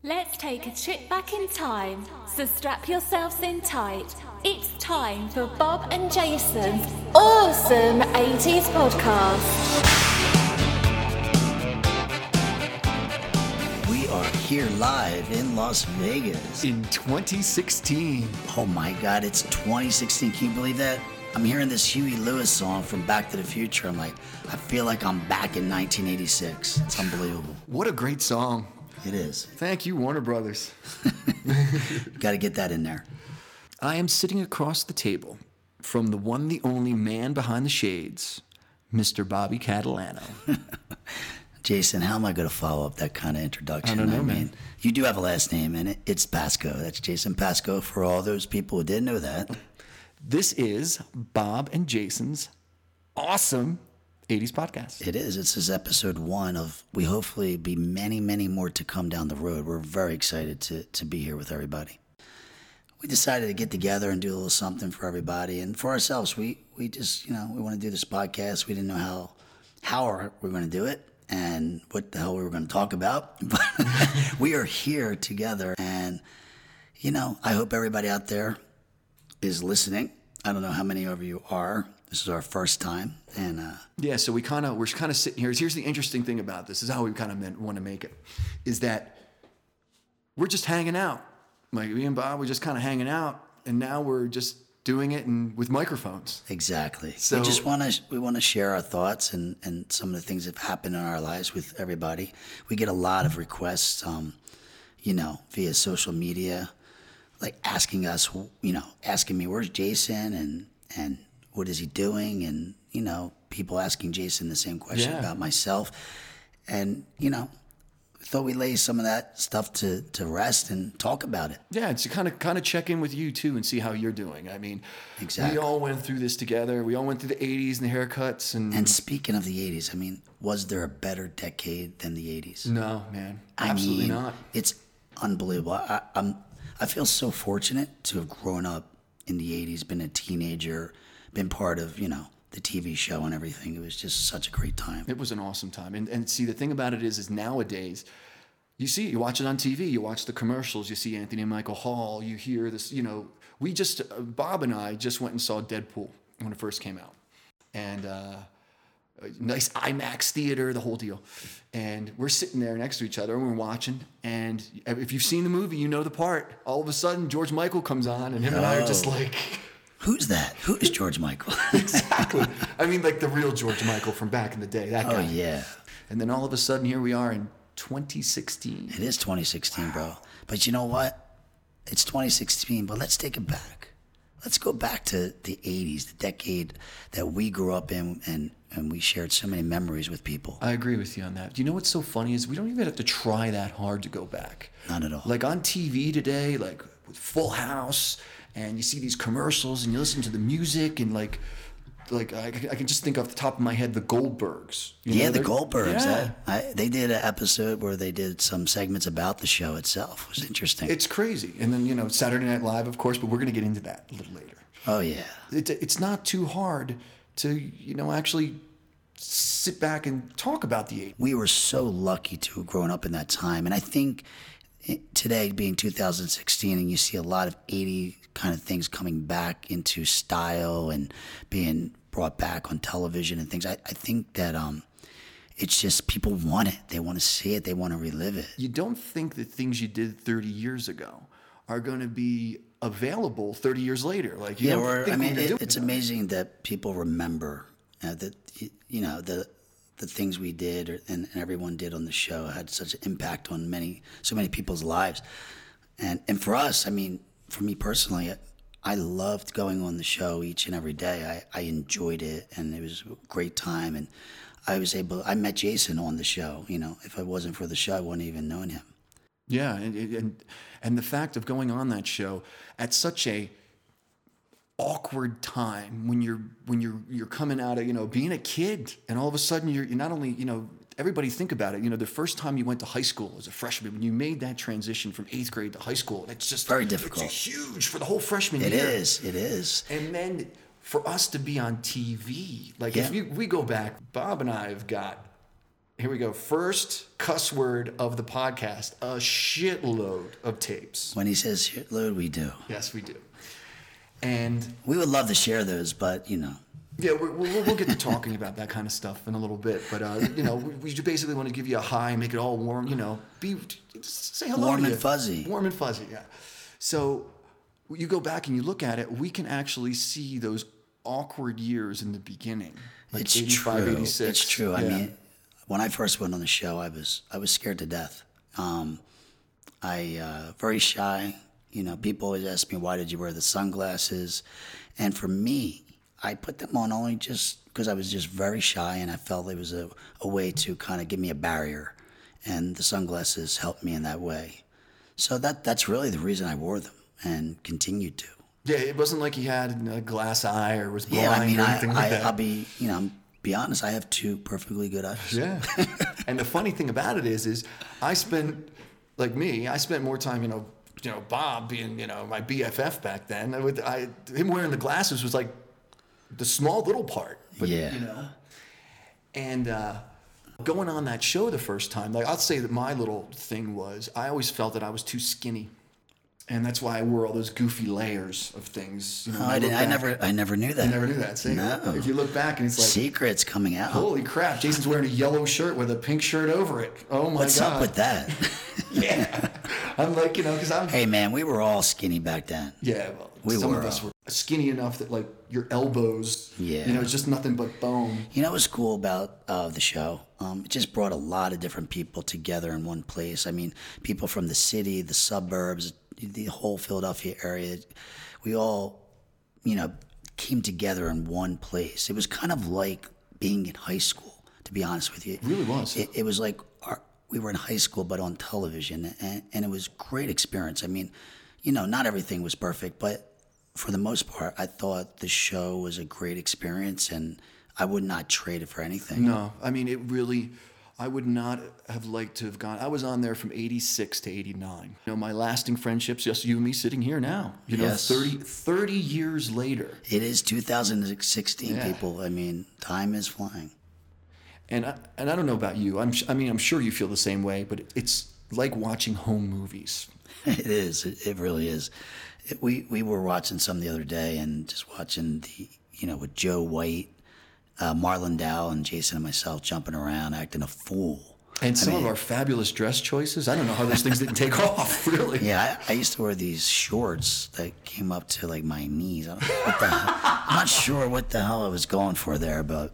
Let's take a trip back in time, so strap yourselves in tight. It's time for Bob and Jason's awesome 80s podcast. We are here live in Las Vegas. In 2016. Oh my God, it's 2016. Can you believe that? I'm hearing this Huey Lewis song from Back to the Future. I'm like, I feel like I'm back in 1986. It's unbelievable. What a great song. It is. Thank you, Warner Brothers. Got to get that in there. I am sitting across the table from the one, the only man behind the shades, Mr. Bobby Catalano. Jason, how am I going to follow up that kind of introduction? I don't know, man. You do have a last name in it. It's Pasco. That's Jason Pasco for all those people who didn't know that. This is Bob and Jason's awesome 80s podcast. It is. This is episode 1 of, we hopefully be many, many more to come down the road. We're very excited to be here with everybody. We decided to get together and do a little something for everybody. And for ourselves, we just, we want to do this podcast. We didn't know how we're going to do it and what the hell we were going to talk about. But we are here together. And, I hope everybody out there is listening. I don't know how many of you are. This is our first time, and yeah. So we're kind of sitting here. Here's the interesting thing about this. Is how we kind of want to make it. Is that we're just hanging out. Like me and Bob, we're just kind of hanging out, and now we're just doing it and with microphones. Exactly. So we want to share our thoughts and some of the things that have happened in our lives with everybody. We get a lot of requests, via social media, like asking us, asking me, where's Jason and what is he doing? And, people asking Jason the same question about myself. And, thought we'd lay some of that stuff to rest and talk about it. Yeah, it's to kind of check in with you, too, and see how you're doing. I mean, exactly. We all went through this together. We all went through the 80s and the haircuts. And speaking of the 80s, was there a better decade than the 80s? No, man. Absolutely not. It's unbelievable. I feel so fortunate to have grown up in the 80s, been a teenager, been part of, the TV show and everything. It was just such a great time. It was an awesome time. And see, the thing about it is nowadays, you watch it on TV, you watch the commercials, you see Anthony and Michael Hall, you hear this, Bob and I just went and saw Deadpool when it first came out. And nice IMAX theater, the whole deal. And we're sitting there next to each other and we're watching. And if you've seen the movie, you know the part. All of a sudden, George Michael comes on and him and I are just like... Who's that? Who is George Michael? Exactly. Like the real George Michael from back in the day. That guy. Oh, yeah. And then all of a sudden, here we are in 2016. It is 2016, bro. But you know what? It's 2016, but let's take it back. Let's go back to the 80s, the decade that we grew up in, and we shared so many memories with people. I agree with you on that. You know what's so funny is we don't even have to try that hard to go back. Not at all. Like on TV today, like with Full House, and you see these commercials and you listen to the music and like I can just think off the top of my head, the Goldbergs. The Goldbergs. Yeah. They did an episode where they did some segments about the show itself. It was interesting. It's crazy. And then, Saturday Night Live, of course, but we're going to get into that a little later. Oh, yeah. It's not too hard to, actually sit back and talk about the 80s. We were so lucky to have grown up in that time. And I think today being 2016 and you see a lot of 80 kind of things coming back into style and being brought back on television and things, I think that it's just people want it. They want to see it. They want to relive it. You don't think that things you did 30 years ago are going to be available 30 years later? Like, it's amazing that people remember that, the things we did and everyone did on the show had such an impact on so many people's lives. And for us, for me personally, I loved going on the show each and every day. I enjoyed it, and it was a great time. And I met Jason on the show. If it wasn't for the show, I wouldn't even known him. Yeah, and the fact of going on that show at such a awkward time when you're coming out of being a kid, and all of a sudden you're not only everybody think about it. The first time you went to high school as a freshman, when you made that transition from 8th grade to high school, it's just very difficult. It's huge for the whole freshman year. It is. And then for us to be on TV, if we go back, Bob and I have got Here we go. First cuss word of the podcast. A shitload of tapes. When he says shitload, we do. Yes, we do. And We would love to share those, but, yeah, we'll get to talking about that kind of stuff in a little bit. But, we basically want to give you a high, make it all warm, just say hello Warm to and you. fuzzy. Warm and fuzzy, yeah. So you go back and you look at it, we can actually see those awkward years in the beginning. Like It's 85, true. 86. It's true. I Yeah. mean, when I first went on the show, I was scared to death. Very shy. People always ask me, why did you wear the sunglasses? And for me, I put them on only just because I was just very shy, and I felt it was a way to kind of give me a barrier. And the sunglasses helped me in that way. So that's really the reason I wore them and continued to. Yeah, it wasn't like he had a glass eye or was blind Yeah, I mean, or anything like that. I'll be honest, I have two perfectly good eyes. Yeah. And the funny thing about it is I spent more time, Bob being, my BFF back then. Him wearing the glasses was like the small little part. But, Yeah. And going on that show the first time, like I'll say that my little thing was I always felt that I was too skinny. And that's why I wore all those goofy layers of things. I never knew that. I never knew that. See, No. if you look back and it's like, Secrets coming out. holy crap, Jason's wearing a yellow shirt with a pink shirt over it. Oh my What's God. up with that? Yeah. I'm like, because I'm. Hey, man, we were all skinny back then. Yeah, well, We some were, of us were skinny enough that like your elbows, Yeah. it's just nothing but bone. What was cool about the show? It just brought a lot of different people together in one place. I mean, people from the city, the suburbs, the whole Philadelphia area. We all, came together in one place. It was kind of like being in high school, to be honest with you. It really was. It was like we were in high school, but on television, and it was a great experience. I mean, not everything was perfect, but for the most part, I thought the show was a great experience, and I would not trade it for anything. No, I mean, I would not have liked to have gone. I was on there from 86 to 89. My lasting friendships, just you and me sitting here now, Yes. 30 years later. It is 2016, Yeah. people. I mean, time is flying. And I don't know about you. I'm sure you feel the same way, but it's like watching home movies. It is. It really is. We were watching some the other day, and just watching with Joe White, Marlon Dow, and Jason and myself jumping around, acting a fool. And some of our fabulous dress choices. I don't know how those things didn't take off, really. Yeah, I used to wear these shorts that came up to like my knees. I don't know what the hell. I'm not sure what the hell I was going for there, but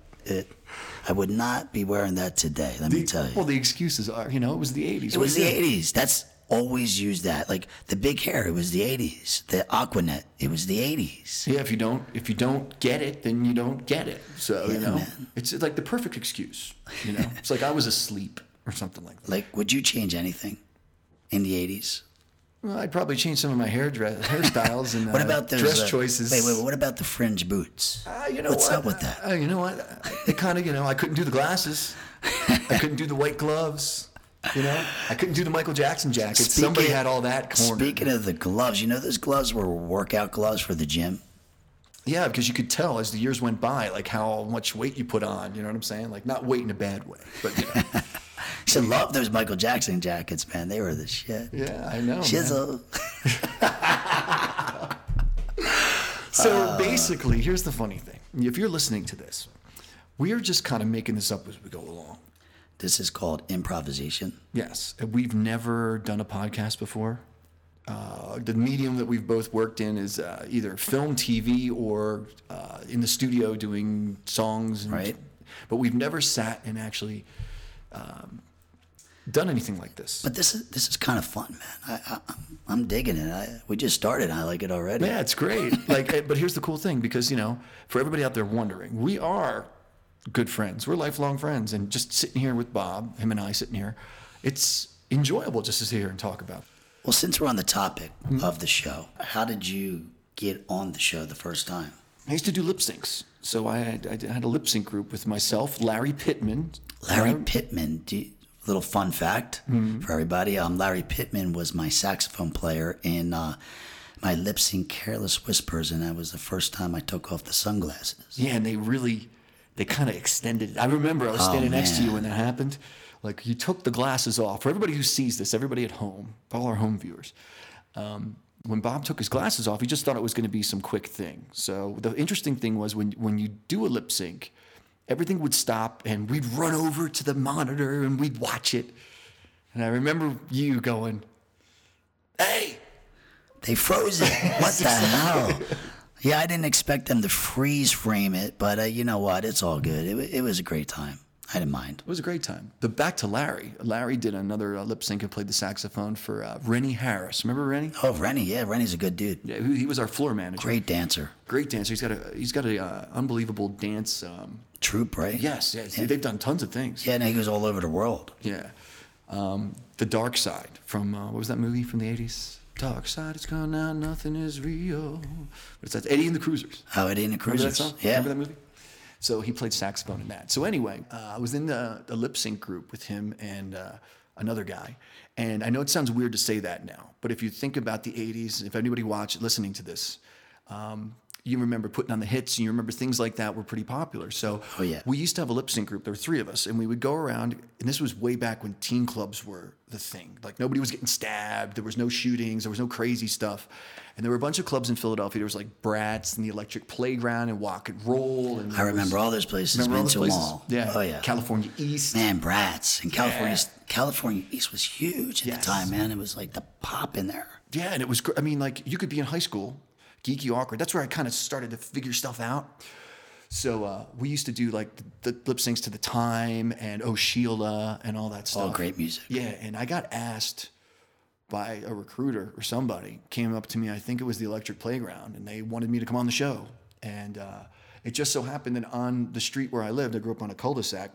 I would not be wearing that today. Let me tell you. Well, the excuses are, it was the 80s. It was the 80s. That's always used that. Like the big hair, it was the 80s. The Aquanet, it was the 80s. Yeah, if you don't get it, then you don't get it. So, man. it's like the perfect excuse. It's like I was asleep or something like that. Like, would you change anything in the 80s? Well, I'd probably change some of my hairstyles and What about those dress choices. Wait, what about the fringe boots? What's up with that? You know what? It kind of, I couldn't do the glasses. I couldn't do the white gloves. I couldn't do the Michael Jackson jacket. Somebody had all that cornered. Speaking of the gloves, those gloves were workout gloves for the gym? Yeah, because you could tell as the years went by, like how much weight you put on. You know what I'm saying? Like not weight in a bad way, but I should love those Michael Jackson jackets, man. They were the shit. Yeah, I know. Shizzle. So basically, here's the funny thing. If you're listening to this, we are just kind of making this up as we go along. This is called improvisation. Yes. We've never done a podcast before. The medium that we've both worked in is either film, TV, or in the studio doing songs. Right. But we've never sat and actually done anything like this. But this is kind of fun, man. I'm digging it. We just started. I like it already. Yeah, it's great. But here's the cool thing, because for everybody out there wondering, we are good friends. We're lifelong friends, and just sitting here with Bob, him and I sitting here, it's enjoyable just to sit here and talk about it. Well, since we're on the topic of the show, how did you get on the show the first time? I used to do lip syncs. So I had a lip sync group with myself, Larry Pittman. Larry Pittman. Little fun fact for everybody. Larry Pittman was my saxophone player in my lip sync Careless Whispers, and that was the first time I took off the sunglasses. Yeah, and they they kind of extended it. I remember I was standing next to you man. when that happened. Like, you took the glasses off. For everybody who sees this, everybody at home, all our home viewers, when Bob took his glasses off, he just thought it was going to be some quick thing. So the interesting thing was when you do a lip sync, everything would stop and we'd run over to the monitor and we'd watch it. And I remember you going, "Hey, They froze it. What the hell? Yeah, I didn't expect them to freeze frame it, but you know what? It's all good. It was a great time. I didn't mind. It was a great time." But back to Larry. Larry did another lip sync and played the saxophone for Rennie Harris. Remember Rennie? Oh, Rennie. Yeah, Rennie's a good dude. Yeah, he was our floor manager. Great dancer. Great dancer. He's got a unbelievable dance. Troop, right? Yes, they've done tons of things. Yeah, and he goes all over the world. Yeah. The Dark Side from what was that movie from the 80s? Dark Side is gone now, nothing is real. What's that? Eddie and the Cruisers. Oh, Eddie and the Remember that Cruisers. song? Yeah. Remember that movie? So he played saxophone in that. So anyway, I was in the lip sync group with him and another guy. And I know it sounds weird to say that now, but if you think about the 80s, if anybody listening to this, you remember putting on the hits and you remember things like that were pretty popular. So Oh, yeah. we used to have a lip sync group. There were three of us, and we would go around, and this was way back when teen clubs were the thing. Like, nobody was getting stabbed. There was no shootings. There was no crazy stuff. And there were a bunch of clubs in Philadelphia. There was like Bratz and the Electric Playground and Walk and Roll. And I remember all those places. Remember all Been those to them places? all. Yeah. Oh, yeah. California East. Man, Bratz. And California East was huge at Yes. the time, man. It was like the pop in there. Yeah, and it was, I mean, like, you could be in high school, geeky, awkward. That's where I kind of started to figure stuff out. So we used to do, like, the lip syncs to The Time and Oh Sheila and all that stuff. All great music. Yeah, and I got asked by a recruiter or somebody, came up to me, I think it was the Electric Playground, and they wanted me to come on the show. And it just so happened that on the street where I lived, I grew up on a cul-de-sac,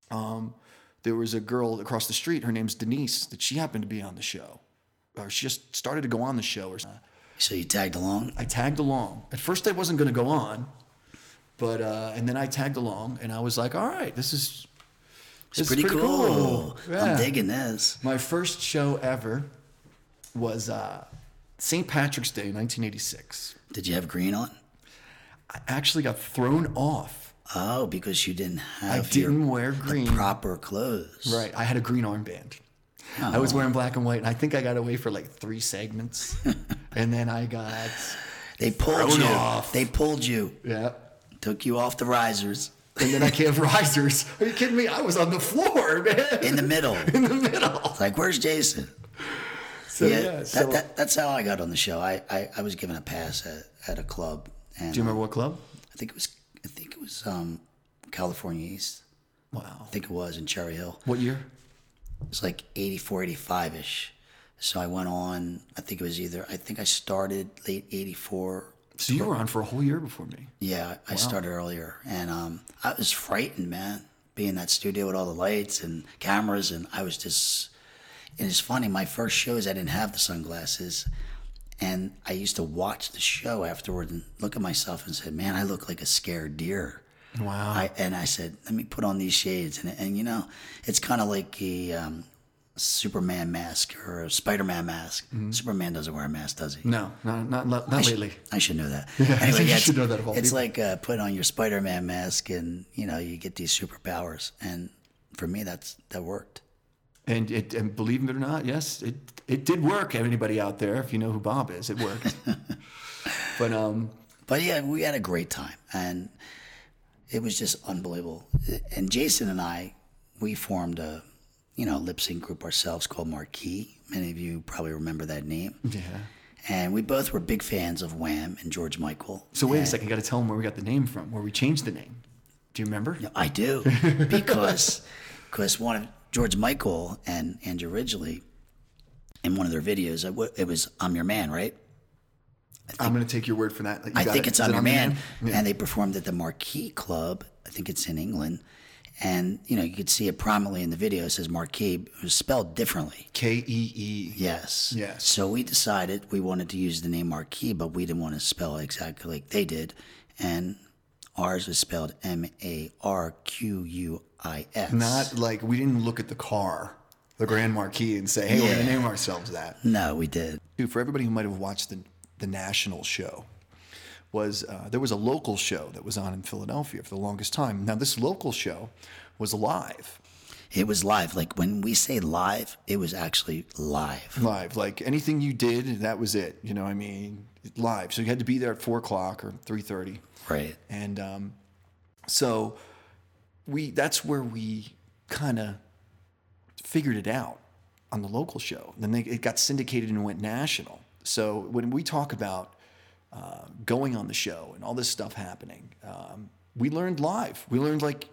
there was a girl across the street, her name's Denise, that she happened to be on the show. Or she just started to go on the show. Or So you tagged along? I tagged along. At first I wasn't going to go on, but and then I tagged along, and I was like, all right, this is Pretty cool. Yeah. I'm digging this. My first show ever was St. Patrick's Day, 1986. Did you have green on? I actually got thrown off. Oh, because you didn't have didn't wear green. the proper clothes. Right. I had a green armband. Oh. I was wearing black and white, and I think I got away for like 3 segments. And then I got They pulled thrown you. off. They pulled you. Yeah. Took you off the risers. And then I can't have risers. Are you kidding me? I was on the floor, man. In the middle. In the middle. It's like, where's Jason? So, That's how I got on the show. I was given a pass at a club. And, do you remember what club? I think it was California East. Wow. I think it was in Cherry Hill. What year? It was like 84, 85-ish. So I went on, I think I started late 84. So you were on for a whole year before me. Yeah, I started earlier. And I was frightened, man, being in that studio with all the lights and cameras. And I was just, and it's funny, my first shows, I didn't have the sunglasses. And I used to watch the show afterward and look at myself and say, man, I look like a scared deer. Wow. And I said, let me put on these shades. And you know, it's kind of like a Superman mask or a Spider-Man mask. Mm-hmm. Superman doesn't wear a mask, does he? No, not lately. I should know that. I Anyway, think you yeah, should know that of all it's people. like put on your Spider-Man mask and, you know, you get these superpowers. And for me, that worked. And believe it or not, yes, it did work. Anybody out there, if you know who Bob is, it worked. But yeah, we had a great time. And it was just unbelievable. And Jason and I, we formed a lip sync group ourselves called Marquee. Many of you probably remember that name. Yeah. And we both were big fans of Wham and George Michael. So wait a second, you got to tell them where we got the name from, where we changed the name. Do you remember? I do, because one of George Michael and Andrew Ridgeley, in one of their videos, it was "I'm Your Man," right? I'm going to take your word for that. I think it's "I'm Your Man," Yeah. and they performed at the Marquee Club. I think it's in England. And, you know, you could see it prominently in the video. It says Marquee. It was spelled differently. K-E-E. Yes. Yes. So we decided we wanted to use the name Marquee, but we didn't want to spell it exactly like they did. And ours is spelled Marquis. Not like we didn't look at the car, the Grand Marquis, and say, hey, we're going to name ourselves that. No, we did. Dude, for everybody who might have watched the National show, was there was a local show that was on in Philadelphia for the longest time. Now, this local show was live. It was live. Like when we say live, it was actually live. Live. Like anything you did, that was it. You know what I mean? Live. So you had to be there at 4 o'clock or 3:30. Right. And so that's where we kind of figured it out on the local show. Then it got syndicated and went national. So when we talk about going on the show and all this stuff happening, we learned live. We learned like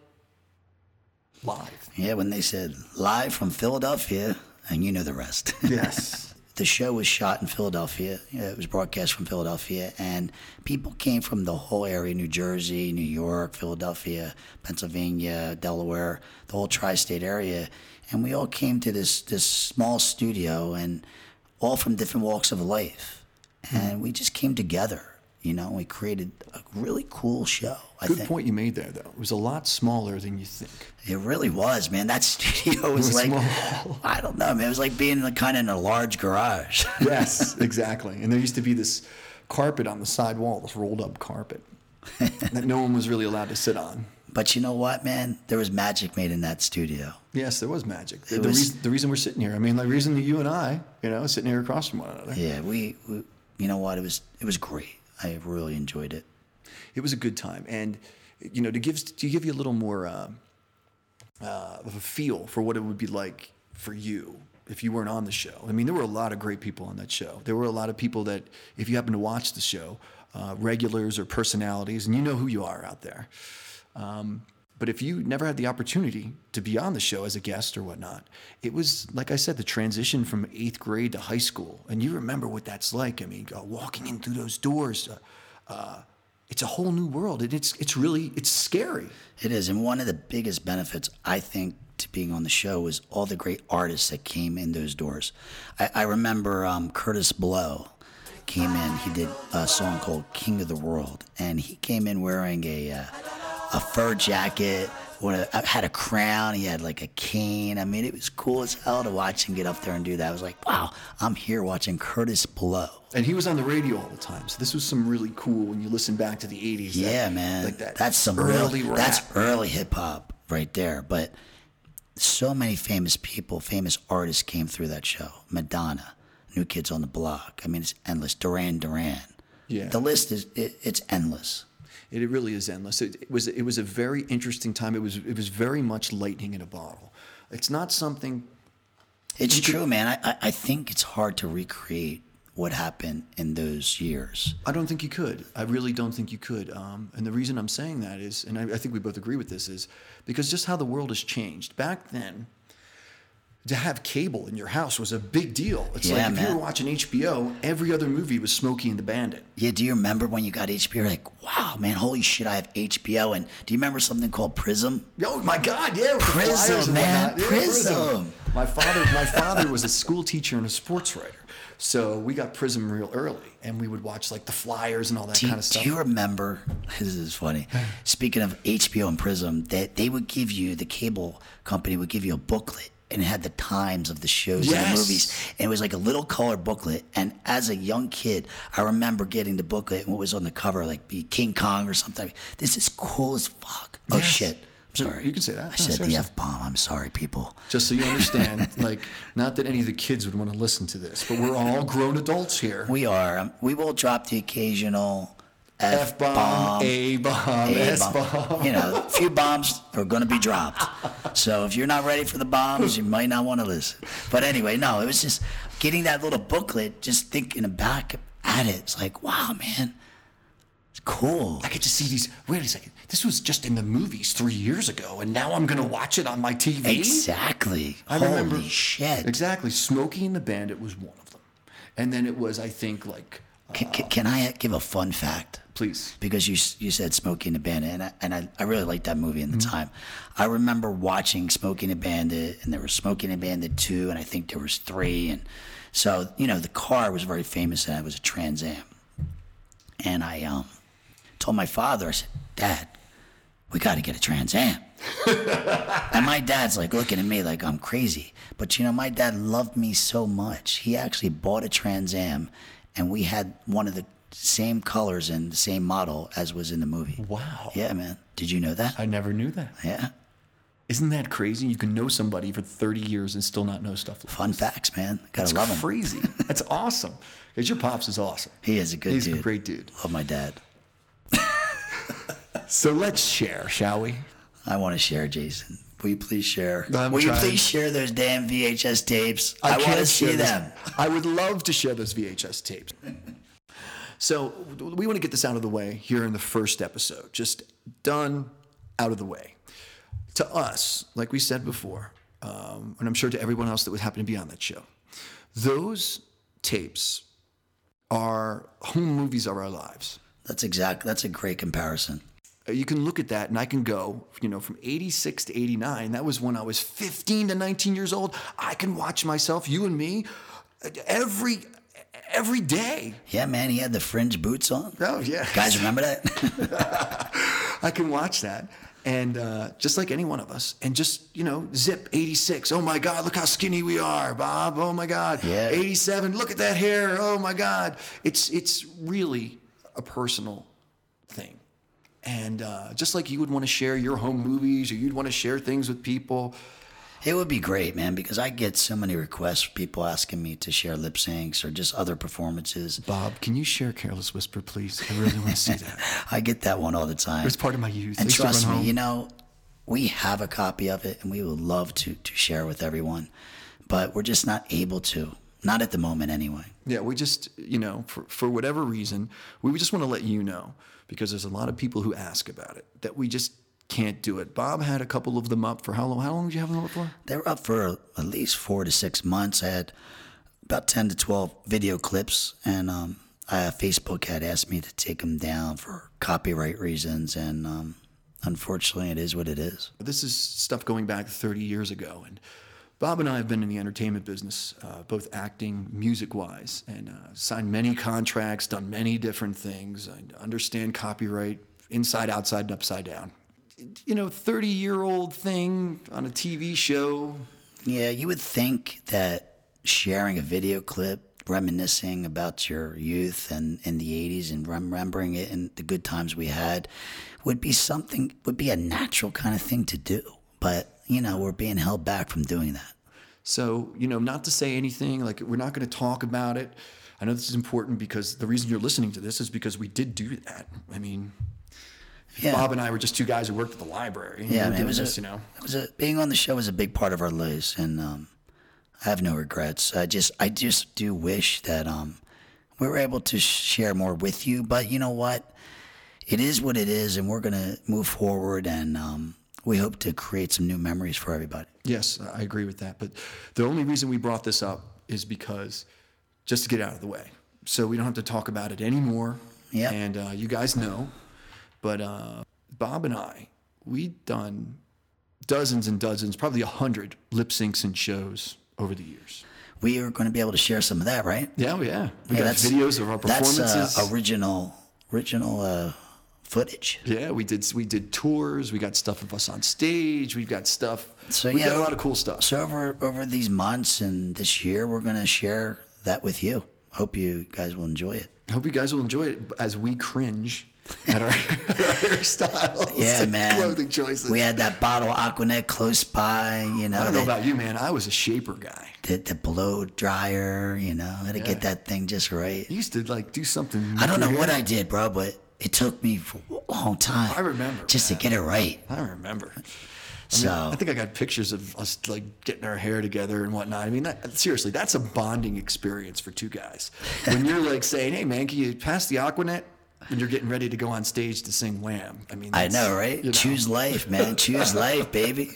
live. Yeah, when they said live from Philadelphia, and you know the rest. Yes. The show was shot in Philadelphia. It was broadcast from Philadelphia, and people came from the whole area, New Jersey, New York, Philadelphia, Pennsylvania, Delaware, the whole tri-state area. And we all came to this small studio, and all from different walks of life. And we just came together, you know, we created a really cool show. Good point you made there, though. It was a lot smaller than you think. It really was, man. That studio was like, small. I don't know, man. It was like being kind of in a large garage. Yes, exactly. And there used to be this carpet on the side wall, this rolled up carpet that no one was really allowed to sit on. But you know what, man? There was magic made in that studio. Yes, there was magic. The reason we're sitting here, I mean, the reason that you and I, you know, sitting here across from one another. Yeah, we you know what? It was great. I really enjoyed it. It was a good time, and you know, to give you a little more of a feel for what it would be like for you if you weren't on the show. I mean, there were a lot of great people on that show. There were a lot of people that, if you happen to watch the show, regulars or personalities, and you know who you are out there. But if you never had the opportunity to be on the show as a guest or whatnot, it was, like I said, the transition from 8th grade to high school. And you remember what that's like. I mean, walking in through those doors, it's a whole new world. And it's scary. It is. And one of the biggest benefits, I think, to being on the show was all the great artists that came in those doors. I remember Curtis Blow came in. He did a song called King of the World. And he came in wearing a fur jacket, had a crown, he had like a cane. I mean, it was cool as hell to watch him get up there and do that. I was like, wow, I'm here watching Curtis Blow. And he was on the radio all the time, so this was some really cool when you listen back to the 80s. Yeah, man. Like that's some early rap. That's early hip-hop right there. But so many famous people, famous artists came through that show. Madonna, New Kids on the Block. I mean, it's endless. Duran Duran. Yeah. The list it's endless. It really is endless. It was a very interesting time. It was very much lightning in a bottle. It's not something. It's true, man. I think it's hard to recreate what happened in those years. I don't think you could. I really don't think you could. And the reason I'm saying that is, and I think we both agree with this, is because just how the world has changed. Back then, to have cable in your house was a big deal. It's like if you were watching HBO, every other movie was Smokey and the Bandit. Yeah, do you remember when you got HBO? You're like, wow, man, holy shit, I have HBO. And do you remember something called Prism? Oh my God, yeah, Prism, man, Prism. My father was a school teacher and a sports writer, so we got Prism real early, and we would watch like the Flyers and all that kind of stuff. Do you remember? This is funny. Speaking of HBO and Prism, they would give you, the cable company would give you a booklet. And it had the times of the shows and the movies. And it was like a little color booklet. And as a young kid, I remember getting the booklet and what was on the cover, like be King Kong or something. This is cool as fuck. Oh, shit. I'm sorry. You can say that. I said the F-bomb. I'm sorry, people. Just so you understand, like, not that any of the kids would want to listen to this, but we're all grown adults here. We are. We will drop the occasional F-bomb, A-bomb, S-bomb. You know, a few bombs are going to be dropped. So if you're not ready for the bombs, you might not want to listen. But anyway, no, it was just getting that little booklet, just thinking back at it. It's like, wow, man, it's cool. I get to see these. Wait a second. This was just in the movies 3 years ago, and now I'm going to watch it on my TV? Exactly. Holy shit. Exactly. Smokey and the Bandit was one of them. And then it was, I think, like... Can I give a fun fact? Please. Because you said Smokey and the Bandit, and I really liked that movie in the time. I remember watching Smokey and the Bandit, and there was Smokey and the Bandit 2, and I think there was 3. And so, you know, the car was very famous, and it was a Trans Am. And I told my father, I said, Dad, we got to get a Trans Am. And my dad's like looking at me like I'm crazy. But, you know, my dad loved me so much. He actually bought a Trans Am, and we had one of the same colors and the same model as was in the movie. Wow. Yeah, man. Did you know that? I never knew that. Yeah. Isn't that crazy? You can know somebody for 30 years and still not know stuff like Fun facts, man. Gotta That's love him. crazy. That's awesome. Because your pops is awesome. He is a good He's dude. a great dude. Love my dad. So let's share, shall we? I want to share, Jason. Will you please share? I'm Will you trying. please share those damn VHS tapes? I want to can't see share this. them. I would love to share those VHS tapes. So we want to get this out of the way here in the first episode. Just done, out of the way. To us, like we said before, and I'm sure to everyone else that would happen to be on that show, those tapes are home movies of our lives. That's a great comparison. You can look at that and I can go, from 86 to 89. That was when I was 15 to 19 years old. I can watch myself, you and me, every day. Yeah, man. He had the fringe boots on. Oh, yeah. Guys, remember that? I can watch that. And just like any one of us. And just, zip 86. Oh, my God, look how skinny we are, Bob. Oh, my God. Yeah. 87. Look at that hair. Oh, my God. It's really a personal thing. And just like you would want to share your home movies or you'd want to share things with people. It would be great, man, because I get so many requests from people asking me to share lip syncs or just other performances. Bob, can you share Careless Whisper, please? I really want to see that. I get that one all the time. It was part of my youth. And I used to run trust me, home. we have a copy of it and we would love to share with everyone, but we're just not able to. Not at the moment, anyway. Yeah, we just, for whatever reason, we just want to let you know, because there's a lot of people who ask about it, that we just can't do it. Bob had a couple of them up for how long? How long did you have them up for? They were up for at least 4 to 6 months. I had about 10 to 12 video clips, and Facebook had asked me to take them down for copyright reasons, and unfortunately, it is what it is. This is stuff going back 30 years ago, and Bob and I have been in the entertainment business, both acting, music-wise, and signed many contracts, done many different things. I understand copyright inside, outside, and upside down. 30-year-old thing on a TV show. Yeah, you would think that sharing a video clip, reminiscing about your youth and in the 80s and remembering it and the good times we had would be a natural kind of thing to do. But, we're being held back from doing that. So, not to say anything, like we're not going to talk about it. I know this is important because the reason you're listening to this is because we did do that. I mean, Yeah. Bob and I were just two guys who worked at the library. Yeah, we man, were doing being on the show was a big part of our lives, and I have no regrets. I just do wish that we were able to share more with you. But you know what? It is what it is, and we're gonna move forward, and we hope to create some new memories for everybody. Yes, I agree with that. But the only reason we brought this up is because just to get it out of the way, so we don't have to talk about it anymore. Yeah. And you guys know, but Bob and I, we've done dozens and dozens, probably 100 lip syncs and shows over the years. We are going to be able to share some of that, right? Yeah, we got that's videos of our performances. That's original footage. Yeah, we did tours. We got stuff of us on stage. We've got stuff. So we got a lot of cool stuff. So over these months and this year, we're going to share that with you. Hope you guys will enjoy it. I hope you guys will enjoy it as we cringe at our hairstyles. Yeah, and man. Clothing choices. We had that bottle of Aquanet close by. I don't know about you, man. I was a shaper guy. The blow dryer. Had to get that thing just right. You used to do something. I don't know what I did, bro, but it took me for a long time. I remember just to get it right. I remember. I think I got pictures of us getting our hair together and whatnot. I mean, seriously, that's a bonding experience for two guys. When you're saying, "Hey, man, can you pass the Aquanet?" and you're getting ready to go on stage to sing Wham. I mean, I know, right? Choose life, man. Choose life, baby.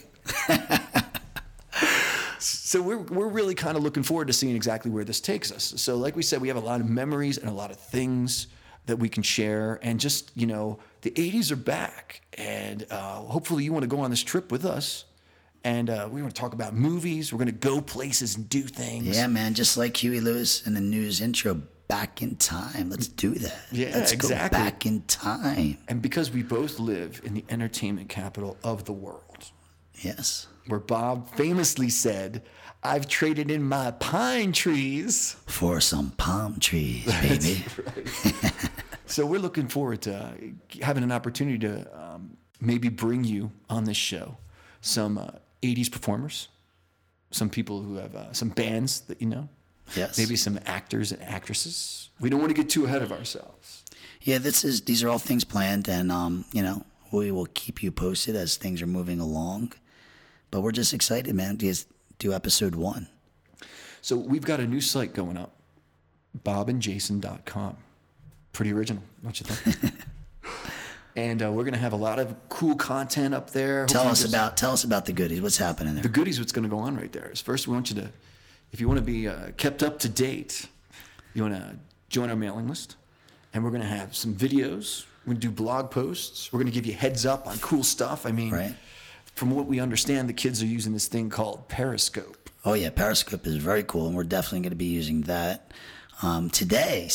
So we're really kind of looking forward to seeing exactly where this takes us. So, like we said, we have a lot of memories and a lot of things that we can share, and just the 80s are back, and hopefully you want to go on this trip with us, and we want to talk about movies. We're going to go places and do things. Yeah, man, just like Huey Lewis in the news intro, back in time. Let's do that. Yeah, Let's exactly. go back in time. And because we both live in the entertainment capital of the world. Yes. Where Bob famously said, I've traded in my pine trees for some palm trees, baby. Right. So we're looking forward to having an opportunity to maybe bring you on this show some 80s performers, some people who have some bands that you know, Yes. maybe some actors and actresses. We don't want to get too ahead of ourselves. Yeah, these are all things planned, and you know, we will keep you posted as things are moving along. But we're just excited, man, to do episode 1. So we've got a new site going up, bobandjason.com. Pretty original, don't you think? And we're going to have a lot of cool content up there. Tell us about the goodies. What's happening there? The goodies, what's going to go on right there is first we want you to, if you want to be kept up to date, you want to join our mailing list. And we're going to have some videos. We're going to do blog posts. We're going to give you heads up on cool stuff. I mean, Right. From what we understand, the kids are using this thing called Periscope. Oh yeah, Periscope is very cool, and we're definitely going to be using that. Today,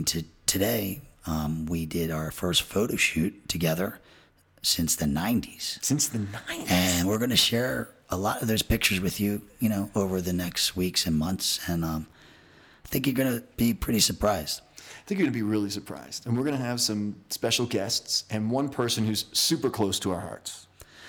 we did our first photo shoot together since the 90s. Since the 90s. And we're going to share a lot of those pictures with you, you know, over the next weeks and months. And I think you're going to be pretty surprised. I think you're going to be really surprised. And we're going to have some special guests and one person who's super close to our hearts.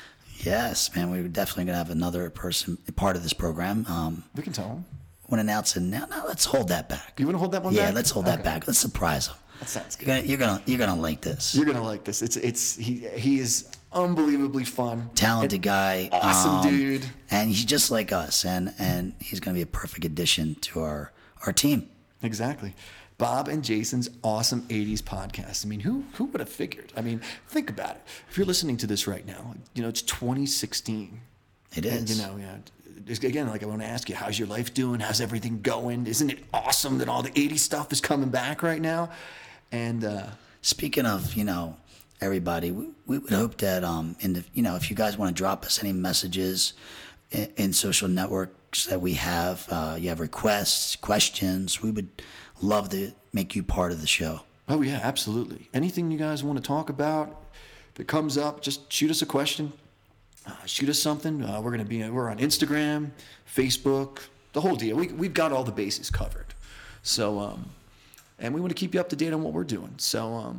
Yes, man, we're definitely going to have another person part of this program. We can tell them. Want to announce it now? No, let's hold that back. You want to hold that one Yeah, back? let's hold that back. Let's surprise them. That sounds good. You're gonna like this. You're going to like this. He is unbelievably fun. Talented guy. Awesome dude. And he's just like us, and he's going to be a perfect addition to our team. Exactly. Bob and Jason's awesome 80s podcast. I mean, who would have figured? I mean, think about it. If you're listening to this right now, you know, it's 2016. It is. And, you know, again, like I want to ask you, how's your life doing? How's everything going? Isn't it awesome that all the 80s stuff is coming back right now? And Speaking of, you know, everybody, we would hope that if you guys want to drop us any messages in social networks that we have, you have requests, questions, we would love to make you part of the show. oh yeah, absolutely. Anything you guys want to talk about, if it comes up, just shoot us a question. Shoot us something. We're on Instagram, Facebook, the whole deal. We've got all the bases covered. So, and we want to keep you up to date on what we're doing. So,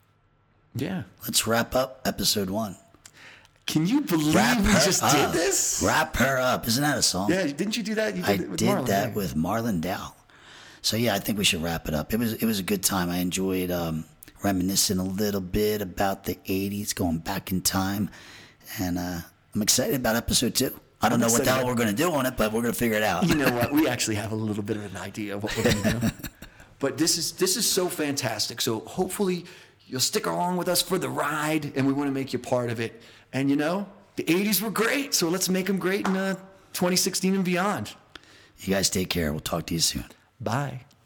yeah. Let's wrap up episode 1. Can you believe we just did this? Wrap her up. Isn't that a song? Yeah, didn't you do that? You I it with did Marlon, that right? with Marlon Dow. So yeah, I think we should wrap it up. It was a good time. I enjoyed reminiscing a little bit about the 80s, going back in time. And I'm excited about episode 2. I don't know what the hell we're going to do on it, but we're going to figure it out. You know what? We actually have a little bit of an idea of what we're going to do. But this is so fantastic. So hopefully you'll stick along with us for the ride, and we want to make you part of it. And, you know, the 80s were great, so let's make them great in 2016 and beyond. You guys take care. We'll talk to you soon. Bye.